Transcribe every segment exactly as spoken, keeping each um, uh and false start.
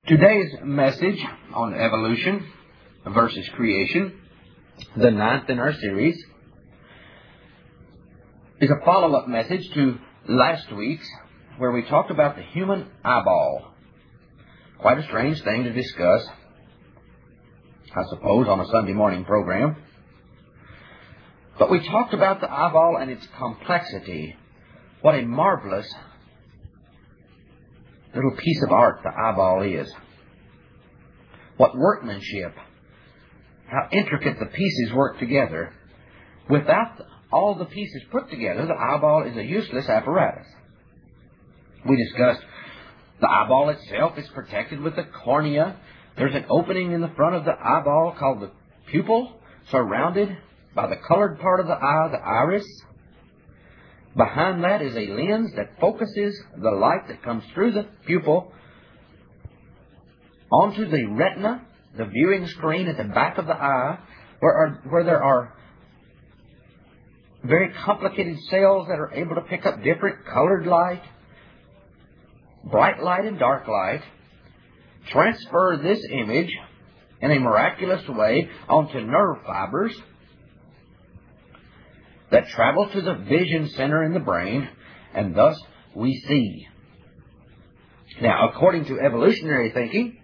Today's message on evolution versus creation, the ninth in our series, is a follow-up message to last week's where we talked about the human eyeball. Quite a strange thing to discuss, I suppose, on a Sunday morning program. But we talked about the eyeball and its complexity. What a marvelous little piece of art the eyeball is. What workmanship. How intricate the pieces work together. Without all the pieces put together, the eyeball is a useless apparatus. We discussed the eyeball itself is protected with the cornea. There's an opening in the front of the eyeball called the pupil, surrounded by the colored part of the eye, the iris. Behind that is a lens that focuses the light that comes through the pupil onto the retina, the viewing screen at the back of the eye, where, are, where there are very complicated cells that are able to pick up different colored light, bright light and dark light, transfer this image in a miraculous way onto nerve fibers that travel to the vision center in the brain, and thus we see. Now, according to evolutionary thinking,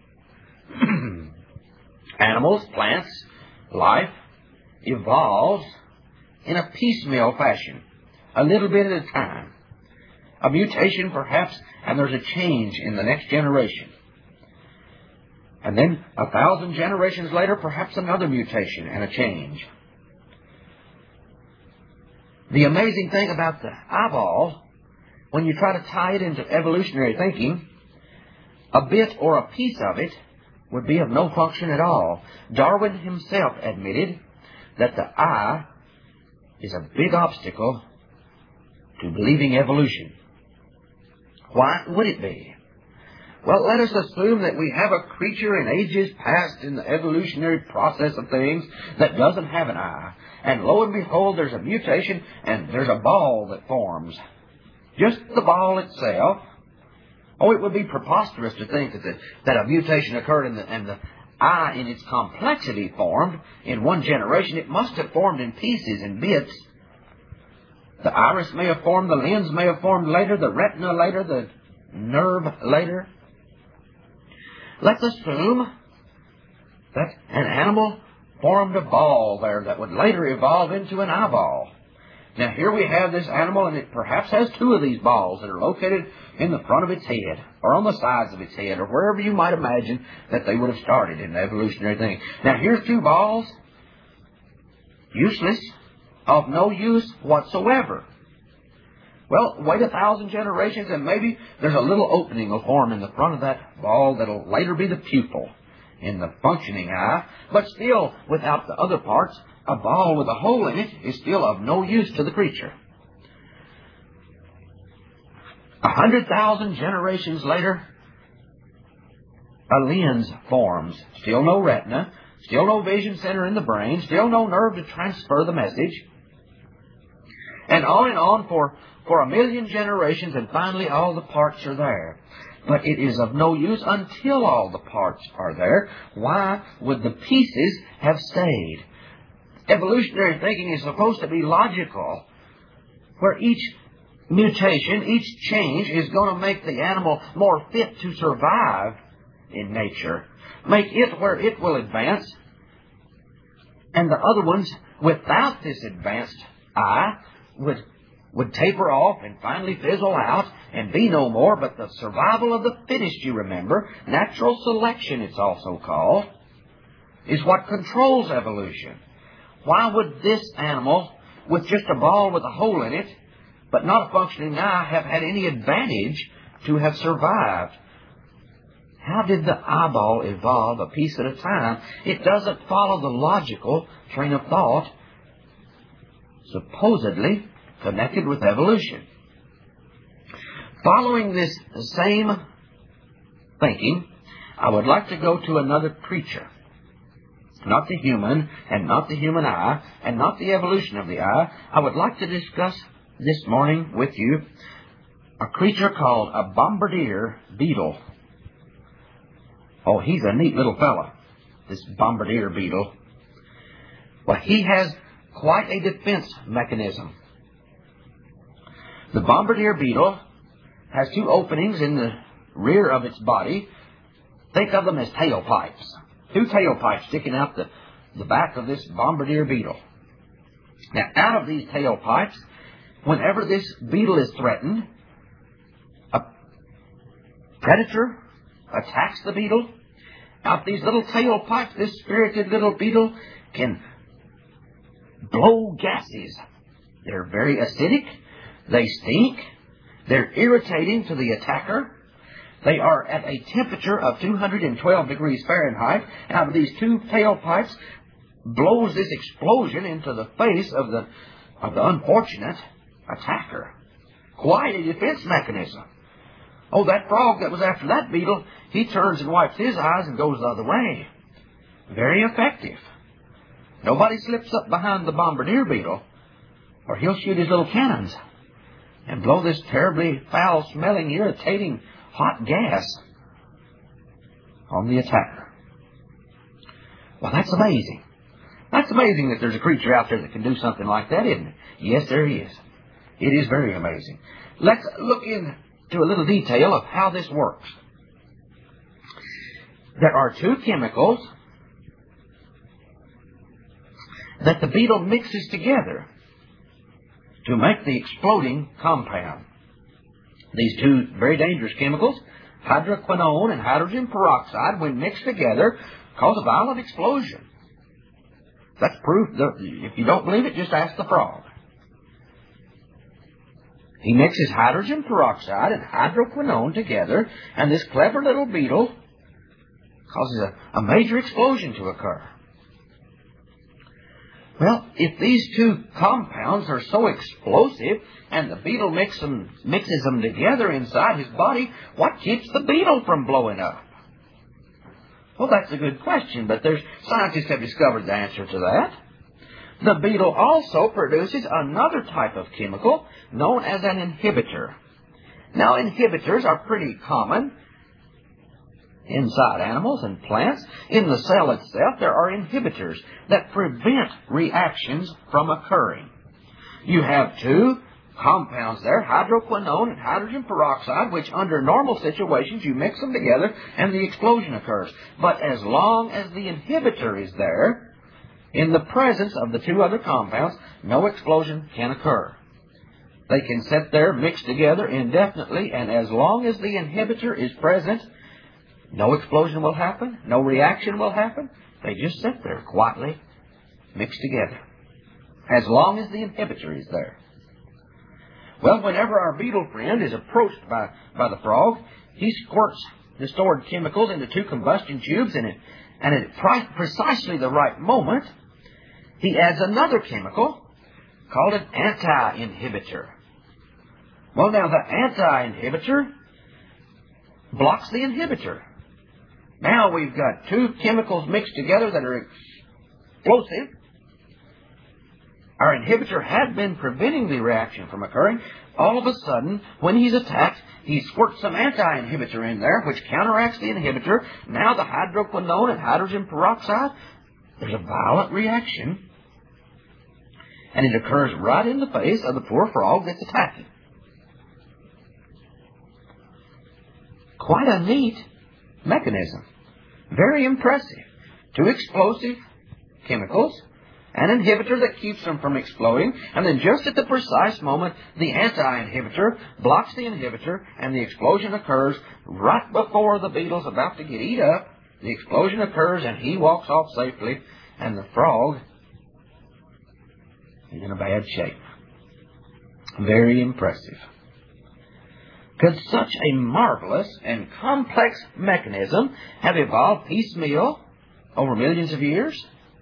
animals, plants, life evolves in a piecemeal fashion, a little bit at a time. A mutation perhaps, and there's a change in the next generation. And then a thousand generations later, perhaps another mutation and a change. The amazing thing about the eyeball, when you try to tie it into evolutionary thinking, a bit or a piece of it would be of no function at all. Darwin himself admitted that the eye is a big obstacle to believing evolution. Why would it be? Well, let us assume that we have a creature in ages past in the evolutionary process of things that doesn't have an eye. And lo and behold, there's a mutation and there's a ball that forms. Just the ball itself. Oh, it would be preposterous to think that, the, that a mutation occurred and the, and the eye in its complexity formed in one generation. It must have formed in pieces and bits. The iris may have formed, the lens may have formed later, the retina later, the nerve later. Let's assume that an animal formed a ball there that would later evolve into an eyeball. Now here we have this animal, and it perhaps has two of these balls that are located in the front of its head, or on the sides of its head, or wherever you might imagine that they would have started in the evolutionary thing. Now here's two balls, useless, of no use whatsoever. Well, wait a thousand generations and maybe there's a little opening will form in the front of that ball that'll later be the pupil in the functioning eye. But still, without the other parts, a ball with a hole in it is still of no use to the creature. A hundred thousand generations later, a lens forms. Still no retina, still no vision center in the brain, still no nerve to transfer the message. And on and on for, for a million generations, and finally all the parts are there. But it is of no use until all the parts are there. Why would the pieces have stayed? Evolutionary thinking is supposed to be logical, where each mutation, each change is going to make the animal more fit to survive in nature. Make it where it will advance, and the other ones, without this advanced eye, would would taper off and finally fizzle out and be no more. But the survival of the fittest, you remember, natural selection it's also called, is what controls evolution. Why would this animal, with just a ball with a hole in it, but not a functioning eye, have had any advantage to have survived? How did the eyeball evolve a piece at a time? It doesn't follow the logical train of thought supposedly connected with evolution. Following this same thinking, I would like to go to another creature. Not the human, and not the human eye, and not the evolution of the eye. I would like to discuss this morning with you a creature called a bombardier beetle. Oh, he's a neat little fella, this bombardier beetle. Well, he has quite a defense mechanism. The bombardier beetle has two openings in the rear of its body. Think of them as tailpipes. Two tailpipes sticking out the, the back of this bombardier beetle. Now, out of these tailpipes, whenever this beetle is threatened, a predator attacks the beetle. Out these little tailpipes, this spirited little beetle can blow gases. They're very acidic. They stink. They're irritating to the attacker. They are at a temperature of two hundred twelve degrees Fahrenheit. Out of these two tailpipes blows this explosion into the face of the, of the unfortunate attacker. Quite a defense mechanism. Oh, that frog that was after that beetle, he turns and wipes his eyes and goes the other way. Very effective. Nobody slips up behind the bombardier beetle, or he'll shoot his little cannons and blow this terribly foul-smelling, irritating, hot gas on the attacker. Well, that's amazing. That's amazing that there's a creature out there that can do something like that, isn't it? Yes, there is. It is very amazing. Let's look into a little detail of how this works. There are two chemicals that the beetle mixes together to make the exploding compound. These two very dangerous chemicals, hydroquinone and hydrogen peroxide, when mixed together, cause a violent explosion. That's proof. That if you don't believe it, just ask the frog. He mixes hydrogen peroxide and hydroquinone together, and this clever little beetle causes a, a major explosion to occur. Well, if these two compounds are so explosive and the beetle mix them, mixes them together inside his body, what keeps the beetle from blowing up? Well, that's a good question, but there's, scientists have discovered the answer to that. The beetle also produces another type of chemical known as an inhibitor. Now, inhibitors are pretty common inside animals and plants. In the cell itself, there are inhibitors that prevent reactions from occurring. You have two compounds there, hydroquinone and hydrogen peroxide, which under normal situations you mix them together and the explosion occurs. But as long as the inhibitor is there, in the presence of the two other compounds, no explosion can occur. They can sit there mixed together indefinitely, and as long as the inhibitor is present, no explosion will happen, no reaction will happen. They just sit there quietly mixed together, as long as the inhibitor is there. Well, whenever our beetle friend is approached by, by the frog, he squirts the stored chemicals into two combustion tubes, and, it, and at pri- precisely the right moment, he adds another chemical called an anti-inhibitor. Well, now, the anti-inhibitor blocks the inhibitor. Now we've got two chemicals mixed together that are explosive. Our inhibitor had been preventing the reaction from occurring. All of a sudden, when he's attacked, he squirts some anti-inhibitor in there, which counteracts the inhibitor. Now the hydroquinone and hydrogen peroxide, there's a violent reaction, and it occurs right in the face of the poor frog that's attacking. Quite a neat mechanism. Very impressive. Two explosive chemicals, an inhibitor that keeps them from exploding, and then just at the precise moment, the anti-inhibitor blocks the inhibitor, and the explosion occurs right before the beetle's about to get eat up. The explosion occurs, and he walks off safely, and the frog is in a bad shape. Very impressive. Could such a marvelous and complex mechanism have evolved piecemeal over millions of years?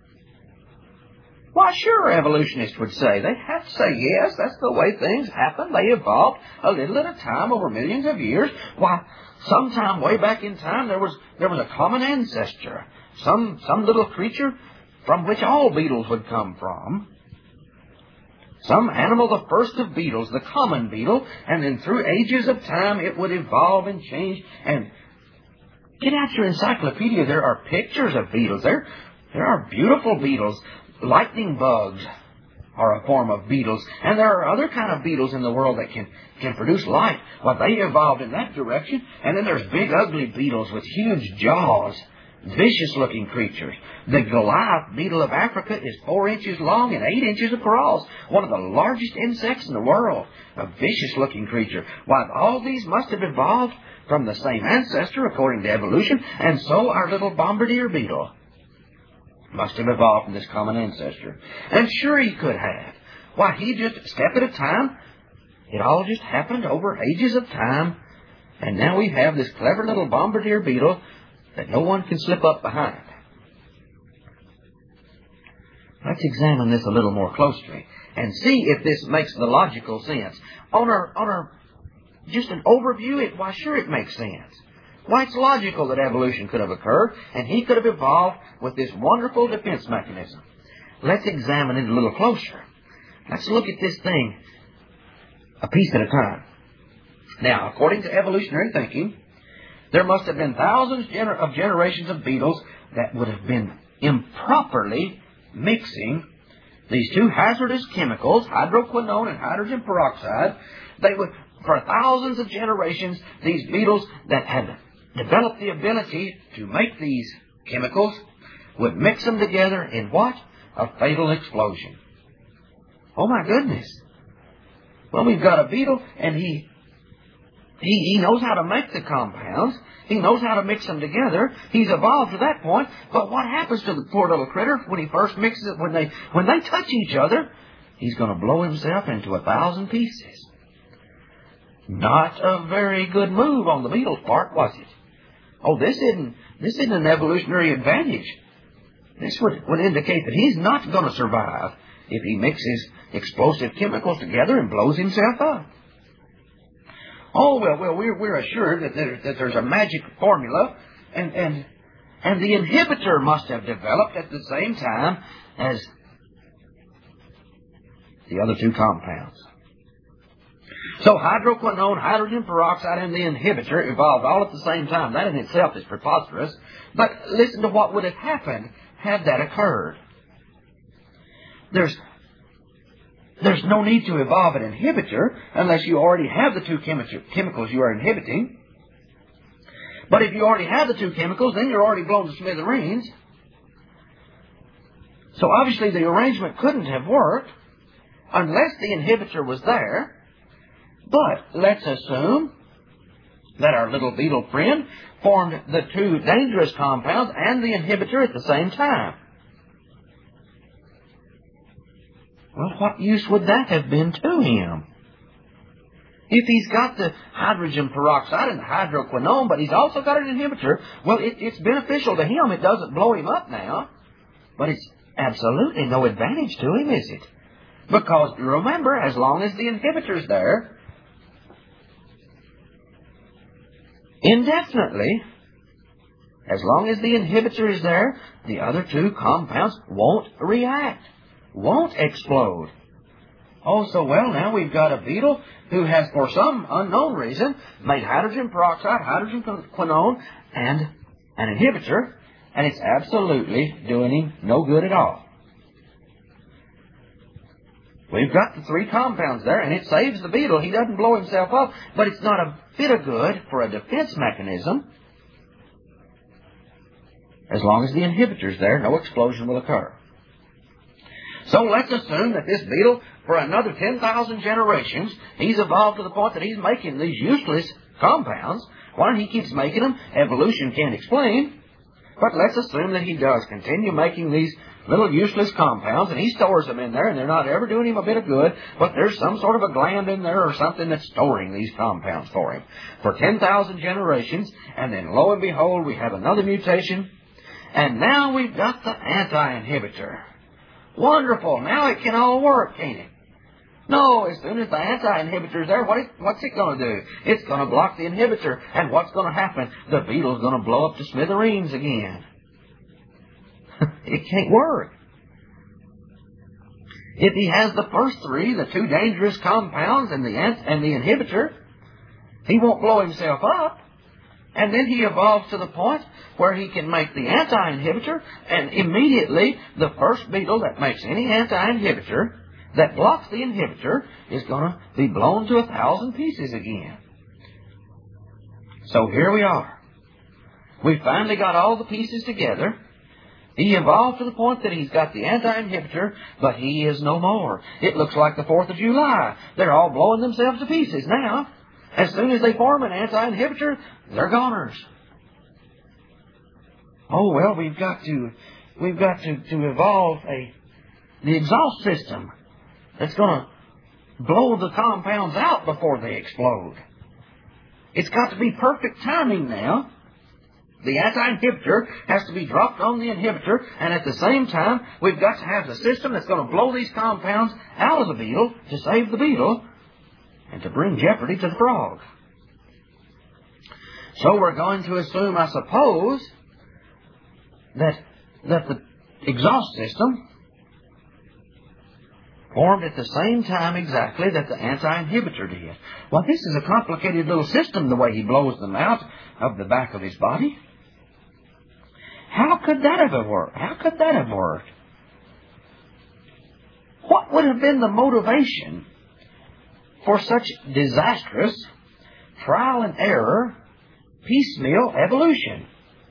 Why, sure, evolutionists would say. They have to say, yes, that's the way things happen. They evolved a little at a time over millions of years. Why, sometime way back in time, there was there was a common ancestor, some some little creature from which all beetles would come from. Some animal, the first of beetles, the common beetle, and then through ages of time it would evolve and change, and Get out your encyclopedia. There are pictures of beetles. There, there are beautiful beetles. Lightning bugs are a form of beetles. And there are other kind of beetles in the world that can, can produce light. Well, they evolved in that direction. And then there's big, ugly beetles with huge jaws. Vicious-looking creatures. The Goliath beetle of Africa is four inches long and eight inches across. One of the largest insects in the world. A vicious-looking creature. Why, all these must have evolved from the same ancestor according to evolution, and so our little bombardier beetle must have evolved from this common ancestor. And sure he could have. Why, he just, a step at a time, it all just happened over ages of time, and now we have this clever little bombardier beetle that no one can slip up behind. Let's examine this a little more closely and see if this makes the logical sense. On our, on our, just an overview, it, why sure it makes sense. Why, it's logical that evolution could have occurred and he could have evolved with this wonderful defense mechanism. Let's examine it a little closer. Let's look at this thing a piece at a time. Now, according to evolutionary thinking, there must have been thousands gener- of generations of beetles that would have been improperly mixing these two hazardous chemicals, hydroquinone and hydrogen peroxide. They would, for thousands of generations, these beetles that had developed the ability to make these chemicals would mix them together in what? A fatal explosion. Oh my goodness. Well, we've got a beetle and he He, he knows how to make the compounds. He knows how to mix them together. He's evolved to that point. But what happens to the poor little critter when he first mixes it? When they, when they touch each other, he's going to blow himself into a thousand pieces. Not a very good move on the beetle's part, was it? Oh, this isn't, this isn't an evolutionary advantage. This would, would indicate that he's not going to survive if he mixes explosive chemicals together and blows himself up. Oh, well, well, we're, we're assured that, there, that there's a magic formula, and, and, and the inhibitor must have developed at the same time as the other two compounds. So hydroquinone, hydrogen peroxide, and the inhibitor evolved all at the same time. That in itself is preposterous. But listen to what would have happened had that occurred. There's There's no need to evolve an inhibitor unless you already have the two chemi- chemicals you are inhibiting. But if you already have the two chemicals, then you're already blown to smithereens. So obviously the arrangement couldn't have worked unless the inhibitor was there. But let's assume that our little beetle friend formed the two dangerous compounds and the inhibitor at the same time. Well, what use would that have been to him? If he's got the hydrogen peroxide and the hydroquinone, but he's also got an inhibitor, well, it, it's beneficial to him. It doesn't blow him up now. But it's absolutely no advantage to him, is it? Because, remember, as long as the inhibitor's there, indefinitely, as long as the inhibitor is there, the other two compounds won't react. Won't explode. Oh, so well, now we've got a beetle who has, for some unknown reason, made hydrogen peroxide, hydrogen quinone, and an inhibitor, and it's absolutely doing him no good at all. We've got the three compounds there, and it saves the beetle. He doesn't blow himself up, but it's not a bit of good for a defense mechanism. As long as the inhibitor's there, no explosion will occur. So let's assume that this beetle, for another ten thousand generations, he's evolved to the point that he's making these useless compounds. Why he keeps making them, evolution can't explain. But let's assume that he does continue making these little useless compounds, and he stores them in there, and they're not ever doing him a bit of good, but there's some sort of a gland in there or something that's storing these compounds for him for ten thousand generations, and then lo and behold, we have another mutation, and now we've got the anti-inhibitor. Wonderful. Now it can all work, can't it? No, as soon as the anti-inhibitor's there, what is, what's it going to do? It's going to block the inhibitor. And what's going to happen? The beetle's going to blow up to smithereens again. It can't work. If he has the first three, the two dangerous compounds and the, and the inhibitor, he won't blow himself up. And then he evolves to the point where he can make the anti-inhibitor, and immediately the first beetle that makes any anti-inhibitor that blocks the inhibitor is going to be blown to a thousand pieces again. So here we are. We finally got all the pieces together. He evolved to the point that he's got the anti-inhibitor, but he is no more. It looks like the fourth of July. They're all blowing themselves to pieces now. As soon as they form an anti-inhibitor, they're goners. Oh, well, we've got to, we've got to, to evolve a, the exhaust system that's going to blow the compounds out before they explode. It's got to be perfect timing now. The anti-inhibitor has to be dropped on the inhibitor, and at the same time, we've got to have the system that's going to blow these compounds out of the beetle to save the beetle and to bring jeopardy to the frog. So we're going to assume, I suppose, that, that the exhaust system formed at the same time exactly that the anti-inhibitor did. Well, this is a complicated little system, the way he blows them out of the back of his body. How could that have worked? How could that have worked? What would have been the motivation for such disastrous trial and error, piecemeal evolution?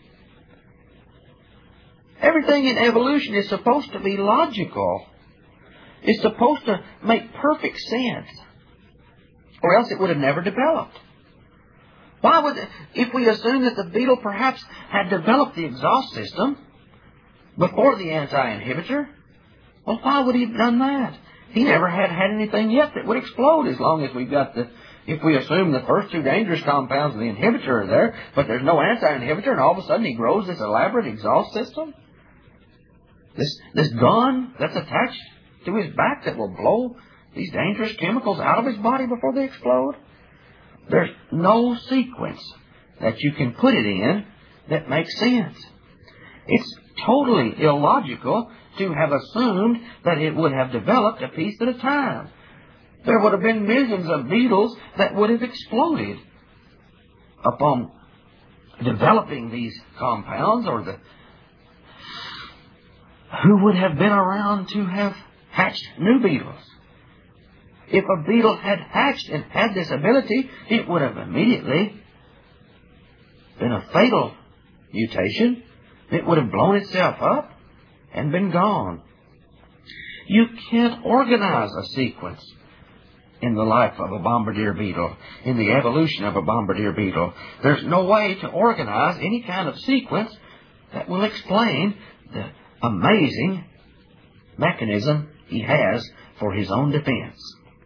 Everything in evolution is supposed to be logical. It's supposed to make perfect sense, or else it would have never developed. Why would, if we assume that the beetle perhaps had developed the exhaust system before the anti-inhibitor, well, why would he have done that? He never had had anything yet that would explode as long as we've got the, if we assume the first two dangerous compounds of the inhibitor are there, but there's no anti-inhibitor, and all of a sudden he grows this elaborate exhaust system? This, this gun that's attached to his back that will blow these dangerous chemicals out of his body before they explode? There's no sequence that you can put it in that makes sense. It's totally illogical to have assumed that it would have developed a piece at a time. There would have been millions of beetles that would have exploded upon developing these compounds, or the who would have been around to have hatched new beetles. If a beetle had hatched and had this ability, it would have immediately been a fatal mutation. It would have blown itself up and been gone. You can't organize a sequence in the life of a bombardier beetle, in the evolution of a bombardier beetle. There's no way to organize any kind of sequence that will explain the amazing mechanism he has for his own defense.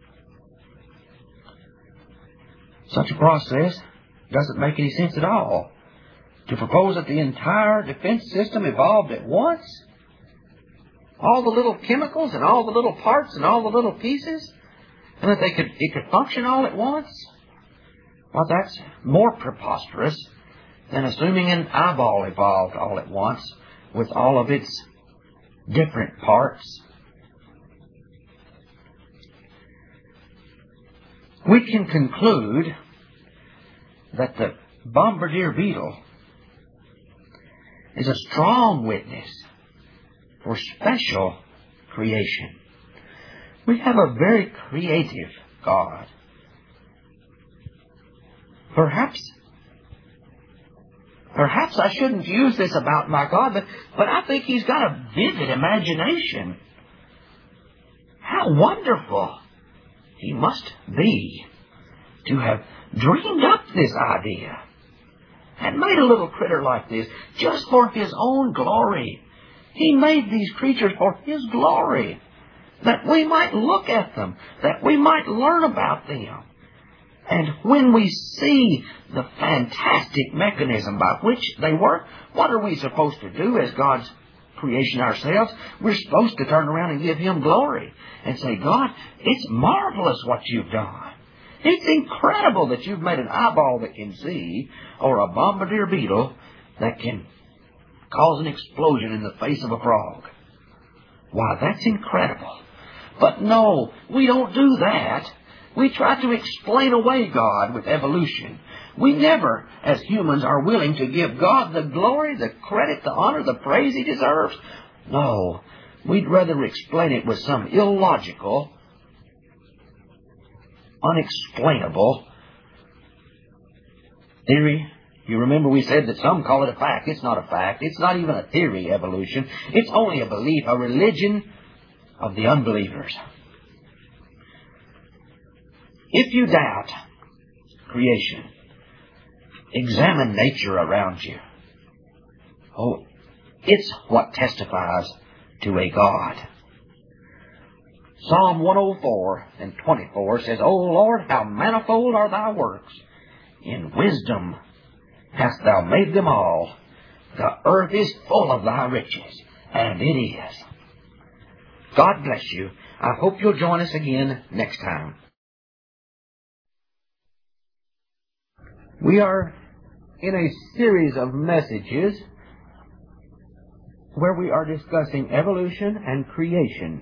Such a process doesn't make any sense at all. To propose that the entire defense system evolved at once, all the little chemicals and all the little parts and all the little pieces, and that they could it could function all at once, well, that's more preposterous than assuming an eyeball evolved all at once with all of its different parts. We can conclude that the bombardier beetle is a strong witness for special creation. We have a very creative God. Perhaps, perhaps I shouldn't use this about my God, but, but I think He's got a vivid imagination. How wonderful He must be to have dreamed up this idea and made a little critter like this just for His own glory. He made these creatures for His glory, that we might look at them, that we might learn about them. And when we see the fantastic mechanism by which they work, what are we supposed to do as God's creation ourselves? We're supposed to turn around and give Him glory and say, God, it's marvelous what you've done. It's incredible that you've made an eyeball that can see, or a bombardier beetle that can cause an explosion in the face of a frog. Why, that's incredible. But no, we don't do that. We try to explain away God with evolution. We never, as humans, are willing to give God the glory, the credit, the honor, the praise He deserves. No, we'd rather explain it with some illogical, unexplainable theory. You remember we said that some call it a fact. It's not a fact. It's not even a theory, evolution. It's only a belief, a religion of the unbelievers. If you doubt creation, examine nature around you. Oh, it's what testifies to a God. Psalm one oh four and twenty-four says, O Lord, how manifold are thy works. In wisdom hast thou made them all. The earth is full of thy riches. And it is. God bless you. I hope you'll join us again next time. We are in a series of messages where we are discussing evolution and creation.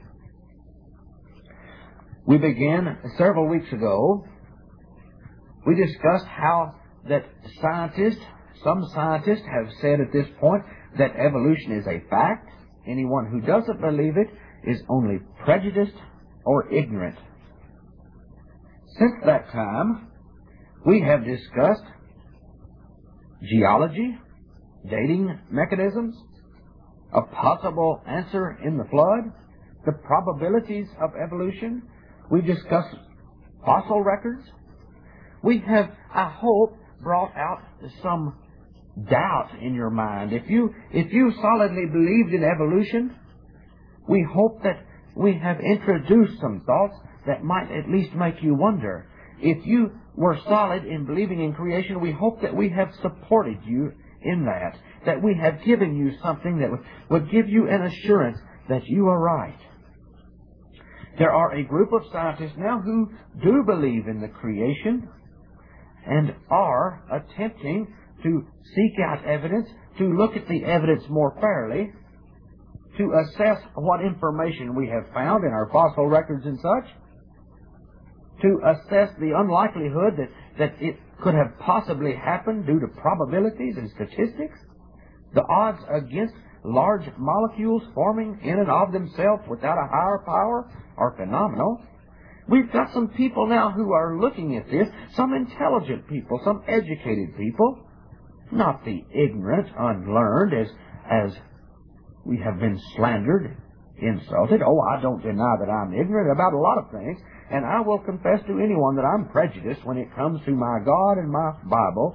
We began several weeks ago. We discussed how that scientists, some scientists have said at this point that evolution is a fact. Anyone who doesn't believe it is only prejudiced or ignorant. Since that time, we have discussed geology, dating mechanisms, a possible answer in the flood, the probabilities of evolution. We discussed fossil records. We have, I hope, brought out some doubt in your mind. If you, if you solidly believed in evolution, we hope that we have introduced some thoughts that might at least make you wonder. If you were solid in believing in creation, we hope that we have supported you in that, that we have given you something that would give you an assurance that you are right. There are a group of scientists now who do believe in the creation and are attempting to seek out evidence, to look at the evidence more fairly, to assess what information we have found in our fossil records and such, to assess the unlikelihood that, that it could have possibly happened due to probabilities and statistics. The odds against large molecules forming in and of themselves without a higher power are phenomenal. We've got some people now who are looking at this, some intelligent people, some educated people, not the ignorant, unlearned, as, as we have been slandered, insulted. Oh, I don't deny that I'm ignorant about a lot of things, and I will confess to anyone that I'm prejudiced when it comes to my God and my Bible.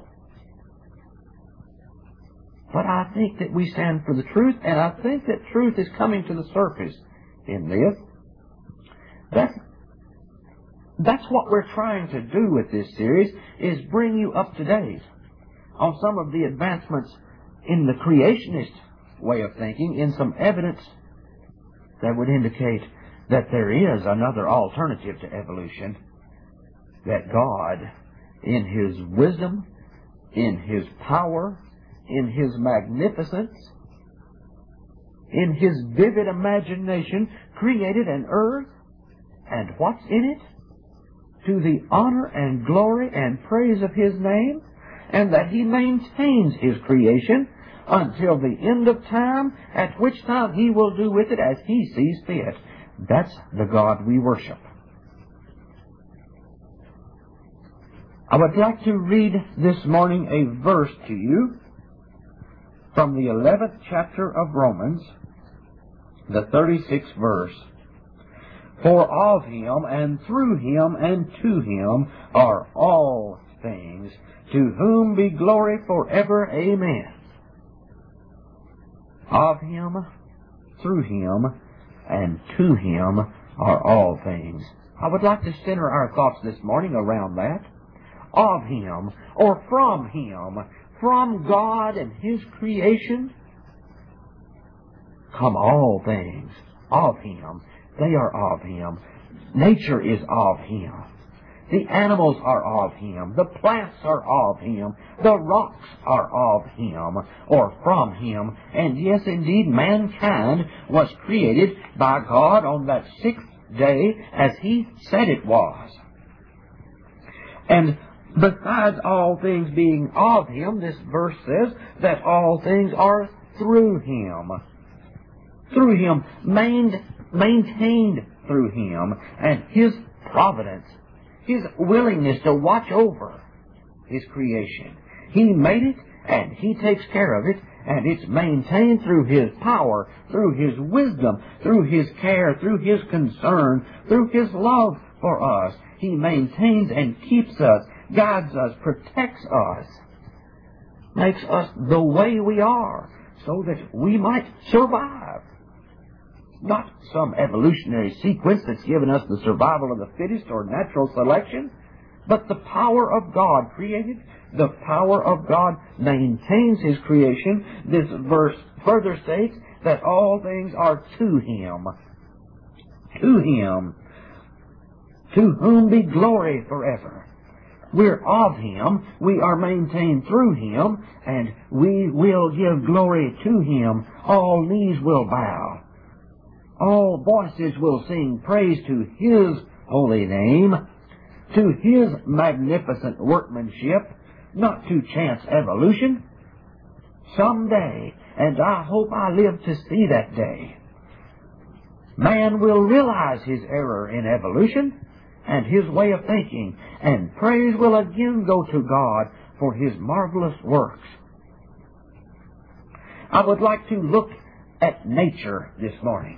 But I think that we stand for the truth, and I think that truth is coming to the surface in this. That's, that's what we're trying to do with this series, is bring you up to date on some of the advancements in the creationist way of thinking, in some evidence that would indicate that there is another alternative to evolution, that God, in His wisdom, in His power, in His magnificence, in His vivid imagination, created an earth, and what's in it? To the honor and glory and praise of His name, and that He maintains His creation until the end of time, at which time He will do with it as He sees fit. That's the God we worship. I would like to read this morning a verse to you from the eleventh chapter of Romans, the thirty-sixth verse. For of Him, and through Him, and to Him are all things, to whom be glory forever. Amen. Of Him, through Him, and to Him are all things. I would like to center our thoughts this morning around that. Of Him, or from Him, from God and His creation, come all things. Of Him. They are of Him. Nature is of Him. The animals are of Him. The plants are of Him. The rocks are of Him, or from Him. And yes, indeed, mankind was created by God on that sixth day as He said it was. And besides all things being of Him, this verse says that all things are through Him. Through Him, main, maintained through Him, and His providence, His willingness to watch over His creation. He made it, and He takes care of it, and it's maintained through His power, through His wisdom, through His care, through His concern, through His love for us. He maintains and keeps us, guides us, protects us, makes us the way we are, so that we might survive. Not some evolutionary sequence that's given us the survival of the fittest or natural selection, but the power of God created. The power of God maintains His creation. This verse further states that all things are to Him. To Him. To whom be glory forever. We're of Him. We are maintained through Him. And we will give glory to Him. All knees will bow. All voices will sing praise to His holy name, to His magnificent workmanship, not to chance evolution. Someday, and I hope I live to see that day, man will realize his error in evolution and his way of thinking, and praise will again go to God for His marvelous works. I would like to look at nature this morning.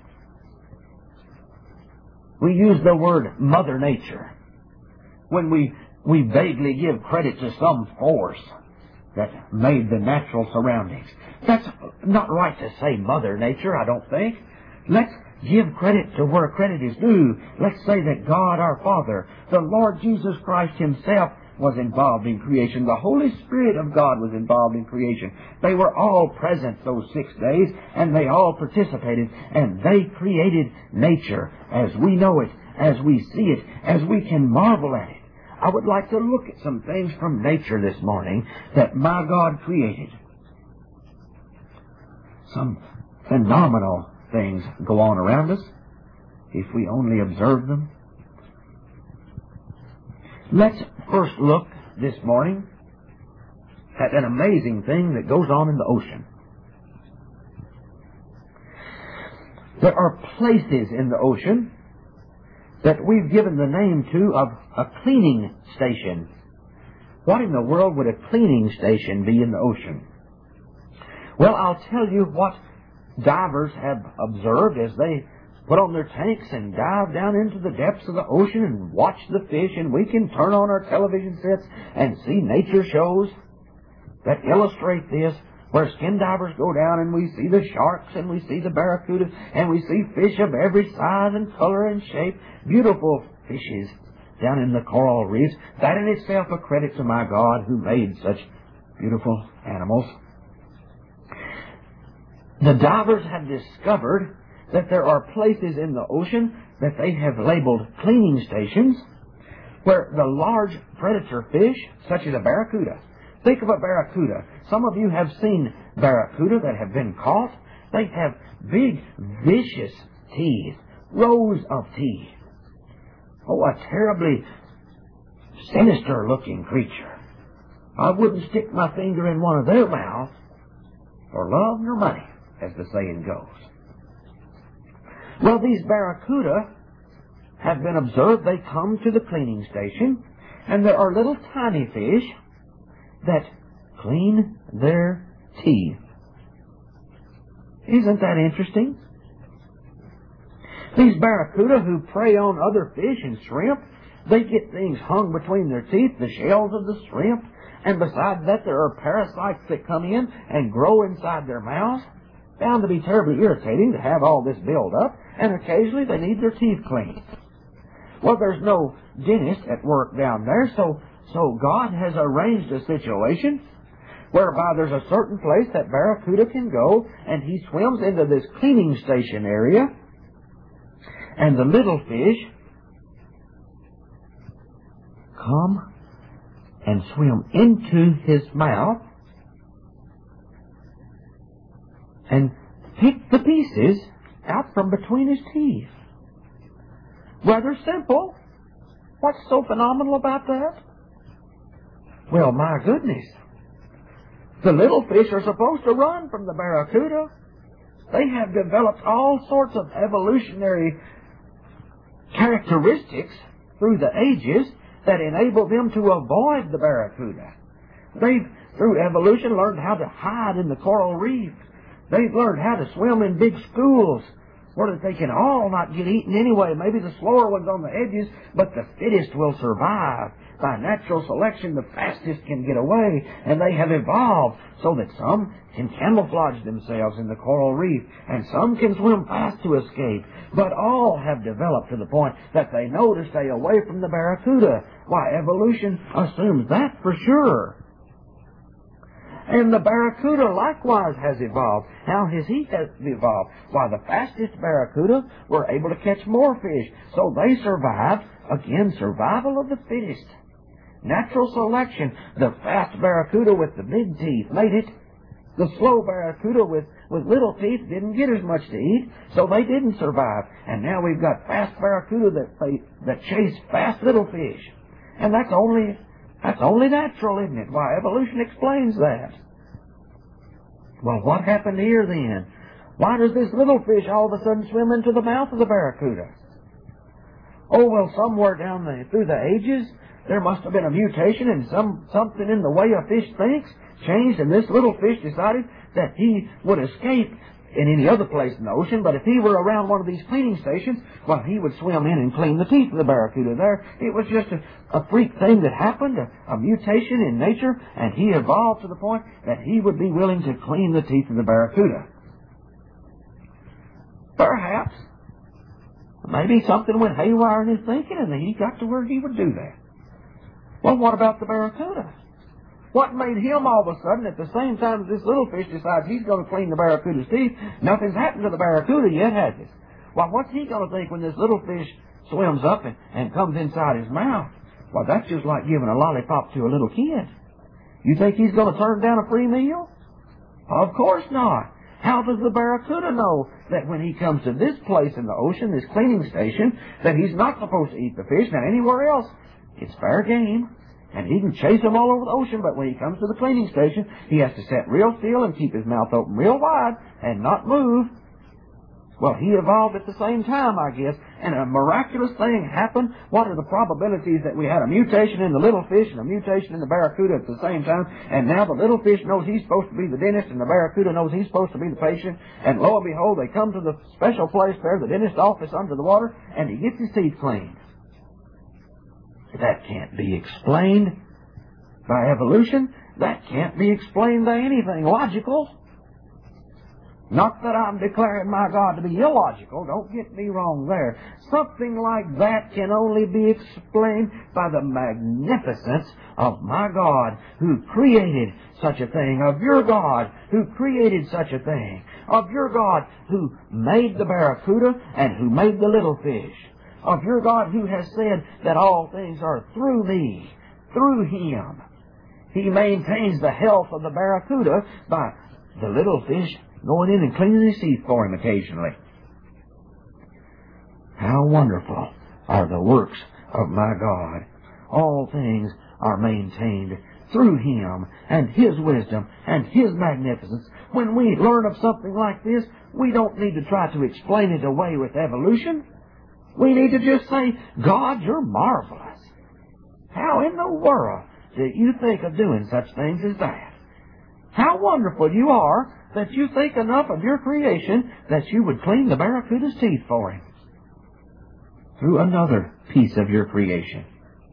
We use the word Mother Nature when we, we vaguely give credit to some force that made the natural surroundings. That's not right to say Mother Nature, I don't think. Let's give credit to where credit is due. Let's say that God our Father, the Lord Jesus Christ Himself, was involved in creation. The Holy Spirit of God was involved in creation. They were all present those six days, and they all participated, and they created nature as we know it, as we see it, as we can marvel at it. I would like to look at some things from nature this morning that my God created. Some phenomenal things go on around us if we only observe them. Let's first look this morning at an amazing thing that goes on in the ocean. There are places in the ocean that we've given the name to of a cleaning station. What in the world would a cleaning station be in the ocean? Well, I'll tell you what divers have observed as they put on their tanks and dive down into the depths of the ocean and watch the fish, and we can turn on our television sets and see nature shows that illustrate this, where skin divers go down and we see the sharks and we see the barracuda and we see fish of every size and color and shape, beautiful fishes down in the coral reefs. That in itself a credit to my God who made such beautiful animals. The divers have discovered that there are places in the ocean that they have labeled cleaning stations where the large predator fish, such as a barracuda. Think of a barracuda. Some of you have seen barracuda that have been caught. They have big, vicious teeth, rows of teeth. Oh, a terribly sinister-looking creature. I wouldn't stick my finger in one of their mouths for love nor money, as the saying goes. Well, these barracuda have been observed. They come to the cleaning station, and there are little tiny fish that clean their teeth. Isn't that interesting? These barracuda who prey on other fish and shrimp, they get things hung between their teeth, the shells of the shrimp, and besides that there are parasites that come in and grow inside their mouths. Found to be terribly irritating to have all this build up, and occasionally they need their teeth cleaned. Well, there's no dentist at work down there, so so God has arranged a situation whereby there's a certain place that barracuda can go, and he swims into this cleaning station area, and the little fish come and swim into his mouth and pick the pieces out from between his teeth. Rather simple. What's so phenomenal about that? Well, my goodness. The little fish are supposed to run from the barracuda. They have developed all sorts of evolutionary characteristics through the ages that enable them to avoid the barracuda. They've, through evolution, learned how to hide in the coral reef. They've learned how to swim in big schools where they can all not get eaten anyway. Maybe the slower ones on the edges, but the fittest will survive. By natural selection, the fastest can get away, and they have evolved so that some can camouflage themselves in the coral reef, and some can swim fast to escape. But all have developed to the point that they know to stay away from the barracuda. Why, evolution assumes that for sure. And the barracuda likewise has evolved. How has he evolved? Why, the fastest barracuda were able to catch more fish, so they survived. Again, survival of the fittest. Natural selection. The fast barracuda with the big teeth made it. The slow barracuda with, with little teeth didn't get as much to eat, so they didn't survive. And now we've got fast barracuda that, they, that chase fast little fish. And that's only... That's only natural, isn't it? Why, evolution explains that. Well, what happened here then? Why does this little fish all of a sudden swim into the mouth of the barracuda? Oh, well, somewhere down the, through the ages, there must have been a mutation and some, something in the way a fish thinks changed, and this little fish decided that he would escape in any other place in the ocean, but if he were around one of these cleaning stations, well, he would swim in and clean the teeth of the barracuda there. It was just a, a freak thing that happened, a, a mutation in nature, and he evolved to the point that he would be willing to clean the teeth of the barracuda. Perhaps. Maybe something went haywire in his thinking, and he got to where he would do that. Well, what about the barracuda? What made him all of a sudden, at the same time as this little fish decides he's going to clean the barracuda's teeth, nothing's happened to the barracuda yet, has it? Well, what's he going to think when this little fish swims up and, and comes inside his mouth? Well, that's just like giving a lollipop to a little kid. You think he's going to turn down a free meal? Of course not. How does the barracuda know that when he comes to this place in the ocean, this cleaning station, that he's not supposed to eat the fish? Now, anywhere else, it's fair game. And he can chase them all over the ocean, but when he comes to the cleaning station, he has to sit real still and keep his mouth open real wide and not move. Well, he evolved at the same time, I guess, and a miraculous thing happened. What are the probabilities that we had a mutation in the little fish and a mutation in the barracuda at the same time, and now the little fish knows he's supposed to be the dentist and the barracuda knows he's supposed to be the patient, and lo and behold, they come to the special place there, the dentist's office under the water, and he gets his teeth cleaned. That can't be explained by evolution. That can't be explained by anything logical. Not that I'm declaring my God to be illogical. Don't get me wrong there. Something like that can only be explained by the magnificence of my God who created such a thing, of your God who created such a thing, of your God who made the barracuda and who made the little fish, of your God who has said that all things are through me, through Him. He maintains the health of the barracuda by the little fish going in and cleaning his teeth for him occasionally. How wonderful are the works of my God. All things are maintained through Him and His wisdom and His magnificence. When we learn of something like this, we don't need to try to explain it away with evolution. We need to just say, God, you're marvelous. How in the world do you think of doing such things as that? How wonderful you are that you think enough of your creation that you would clean the barracuda's teeth for him through another piece of your creation.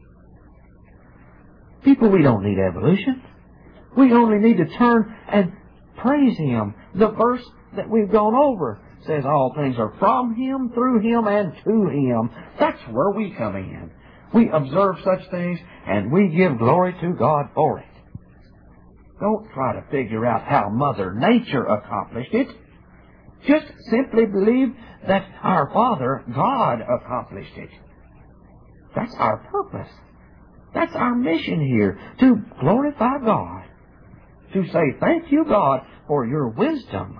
People, we don't need evolution. We only need to turn and praise Him. The verse that we've gone over says all things are from Him, through Him, and to Him. That's where we come in. We observe such things, and we give glory to God for it. Don't try to figure out how Mother Nature accomplished it. Just simply believe that our Father, God, accomplished it. That's our purpose. That's our mission here, to glorify God. To say, thank you, God, for your wisdom,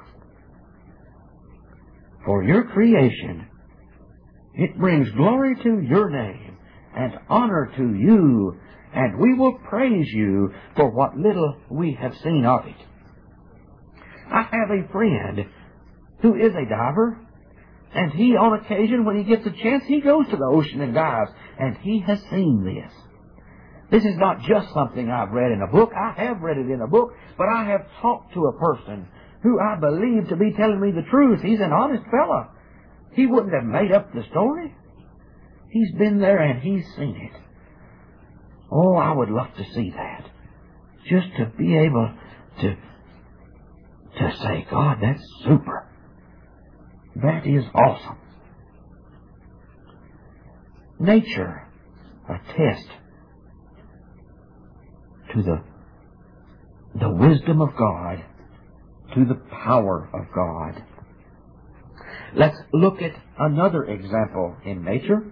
for your creation. It brings glory to your name and honor to you and we will praise you for what little we have seen of it. I have a friend who is a diver, and he, on occasion, when he gets a chance, he goes to the ocean and dives, and he has seen this. This is not just something I've read in a book. I have read it in a book, but I have talked to a person who I believe to be telling me the truth. He's an honest fellow. He wouldn't have made up the story. He's been there and he's seen it. Oh, I would love to see that. Just to be able to, to say, God, that's super. That is awesome. Nature, a test to the, the wisdom of God, to the power of God. Let's look at another example in nature.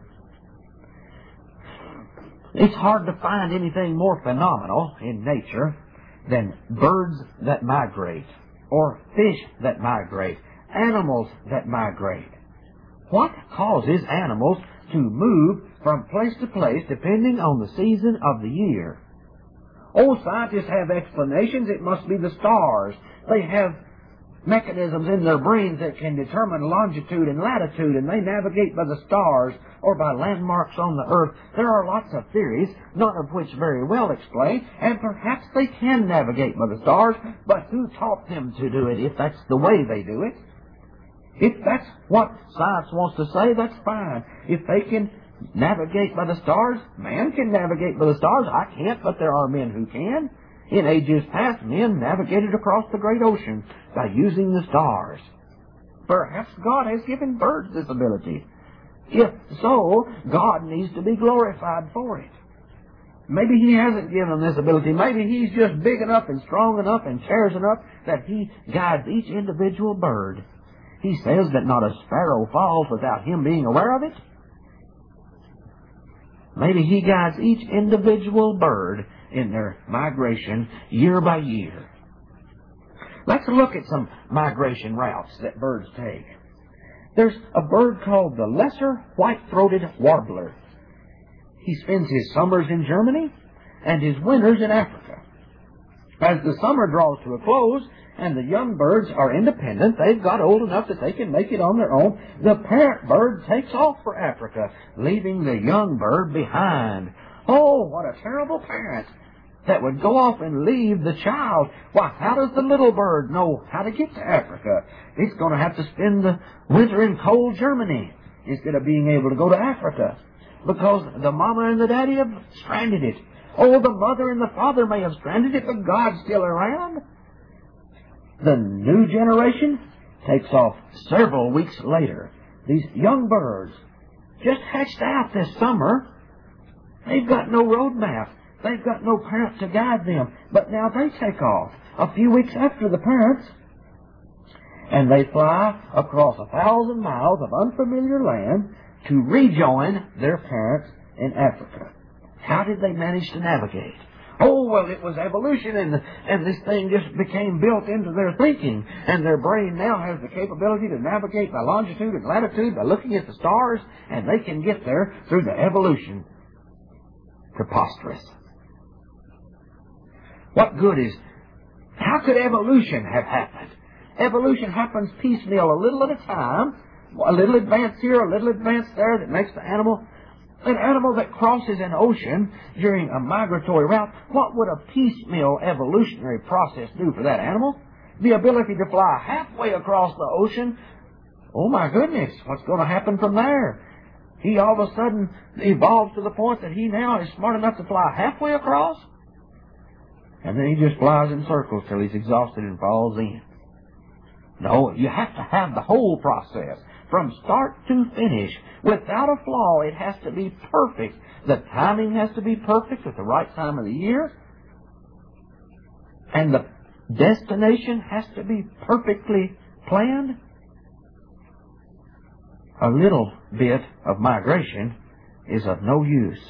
It's hard to find anything more phenomenal in nature than birds that migrate, or fish that migrate, animals that migrate. What causes animals to move from place to place depending on the season of the year? Oh, scientists have explanations. It must be the stars. They have mechanisms in their brains that can determine longitude and latitude, and they navigate by the stars or by landmarks on the earth. There are lots of theories, none of which very well explain, and perhaps they can navigate by the stars, but who taught them to do it if that's the way they do it? If that's what science wants to say, that's fine. If they can navigate by the stars, man can navigate by the stars. I can't, but there are men who can. In ages past, men navigated across the great ocean by using the stars. Perhaps God has given birds this ability. If so, God needs to be glorified for it. Maybe He hasn't given them this ability. Maybe He's just big enough and strong enough and cares enough that He guides each individual bird. He says that not a sparrow falls without Him being aware of it. Maybe He guides each individual bird in their migration year by year. Let's look at some migration routes that birds take. There's a bird called the lesser white-throated warbler. He spends his summers in Germany and his winters in Africa. As the summer draws to a close and the young birds are independent, they've got old enough that they can make it on their own, the parent bird takes off for Africa, leaving the young bird behind. Oh, what a terrible parent that would go off and leave the child. Why, how does the little bird know how to get to Africa? It's going to have to spend the winter in cold Germany instead of being able to go to Africa, because the mama and the daddy have stranded it. Oh, the mother and the father may have stranded it, but God's still around. The new generation takes off several weeks later. These young birds just hatched out this summer. They've got no road map. They've got no parent to guide them. But now they take off a few weeks after the parents, and they fly across a thousand miles of unfamiliar land to rejoin their parents in Africa. How did they manage to navigate? Oh, well, it was evolution, and, the, and this thing just became built into their thinking, and their brain now has the capability to navigate by longitude and latitude by looking at the stars, and they can get there through the evolution. Preposterous. What good is... How could evolution have happened? Evolution happens piecemeal, a little at a time, a little advance here, a little advance there, that makes the animal... An animal that crosses an ocean during a migratory route, what would a piecemeal evolutionary process do for that animal? The ability to fly halfway across the ocean. Oh my goodness, what's going to happen from there? He all of a sudden evolves to the point that he now is smart enough to fly halfway across? And then he just flies in circles till he's exhausted and falls in. No, you have to have the whole process. From start to finish, without a flaw. It has to be perfect. The timing has to be perfect at the right time of the year. And the destination has to be perfectly planned. A little bit of migration is of no use.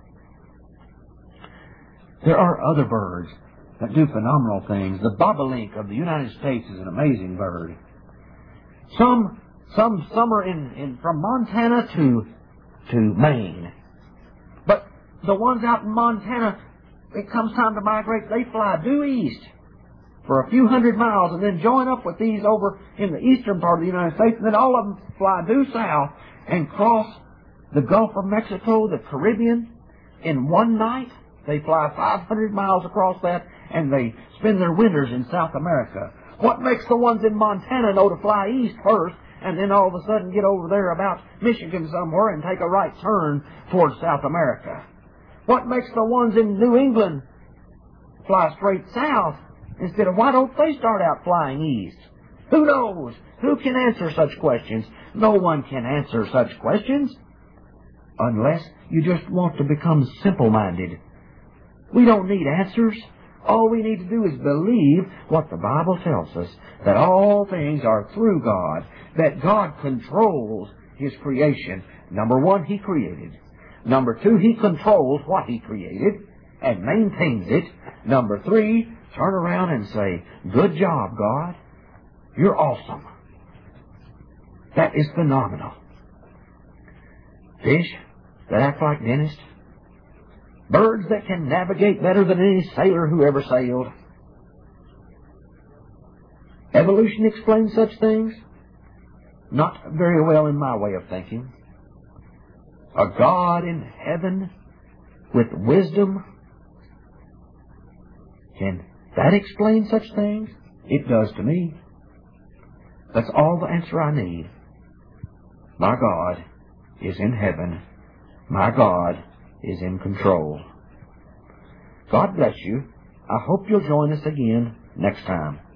There are other birds that do phenomenal things. The bobolink of the United States is an amazing bird. Some Some summer in, in from Montana to to Maine. But the ones out in Montana, it comes time to migrate, they fly due east for a few hundred miles and then join up with these over in the eastern part of the United States, and then all of them fly due south and cross the Gulf of Mexico, the Caribbean, in one night. They fly five hundred miles across that, and they spend their winters in South America. What makes the ones in Montana know to fly east first, and then all of a sudden get over there about Michigan somewhere and take a right turn towards South America? What makes the ones in New England fly straight south instead of, why don't they start out flying east? Who knows? Who can answer such questions? No one can answer such questions unless you just want to become simple-minded. We don't need answers. All we need to do is believe what the Bible tells us, that all things are through God, that God controls His creation. Number one, He created. Number two, He controls what He created and maintains it. Number three, turn around and say, good job, God. You're awesome. That is phenomenal. Fish that act like dentists. Birds that can navigate better than any sailor who ever sailed. Evolution explains such things? Not very well in my way of thinking. A God in heaven with wisdom, can that explain such things? It does to me. That's all the answer I need. My God is in heaven. My God is in control. God bless you. I hope you'll join us again next time.